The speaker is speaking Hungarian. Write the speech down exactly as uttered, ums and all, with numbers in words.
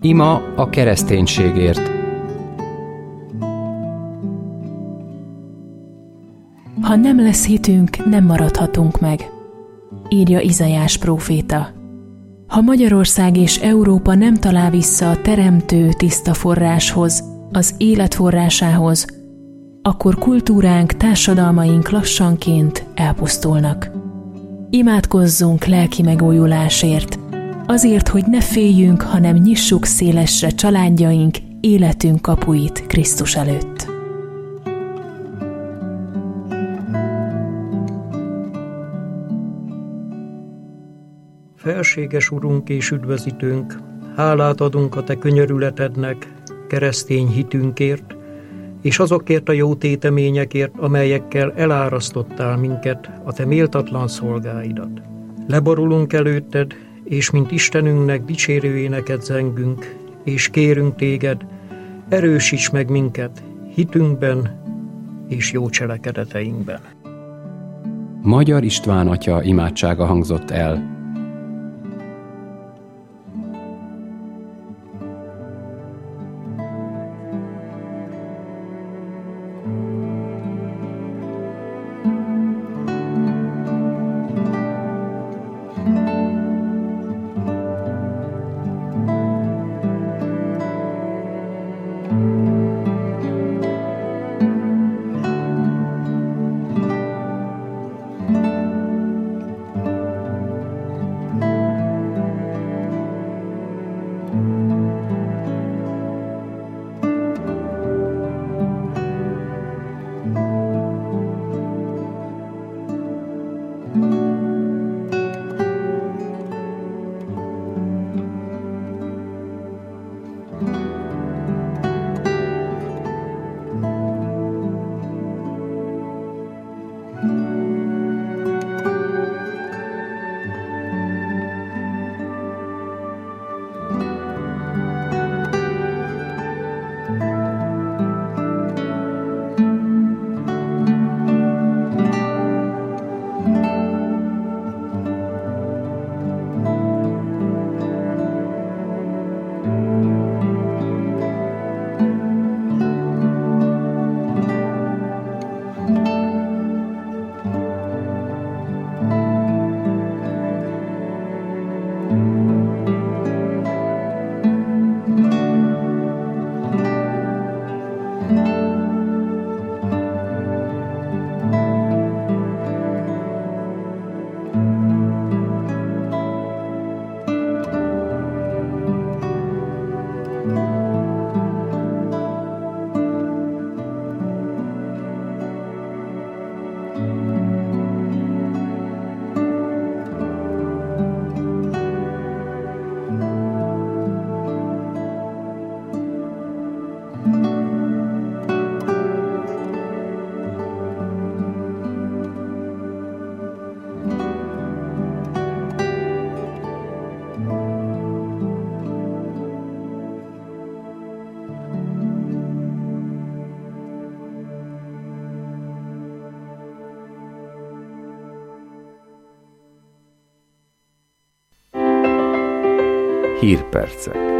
Ima a kereszténységért. Ha nem lesz hitünk, nem maradhatunk meg, írja Izaiás próféta. Ha Magyarország és Európa nem talál vissza a teremtő tiszta forráshoz, az élet forrásához, akkor kultúránk, társadalmaink lassanként elpusztulnak. Imádkozzunk lelki megújulásért, azért, hogy ne féljünk, hanem nyissuk szélesre családjaink, életünk kapuit Krisztus előtt. Felséges Urunk és Üdvözítőnk, hálát adunk a Te könyörületednek, keresztény hitünkért, és azokért a jó téteményekért, amelyekkel elárasztottál minket, a Te méltatlan szolgáidat. Leborulunk előtted, és mint Istenünknek dicsérő éneket zengünk, és kérünk Téged, erősíts meg minket hitünkben és jó cselekedeteinkben. Magyar István atya imádsága hangzott el. Hírpercek.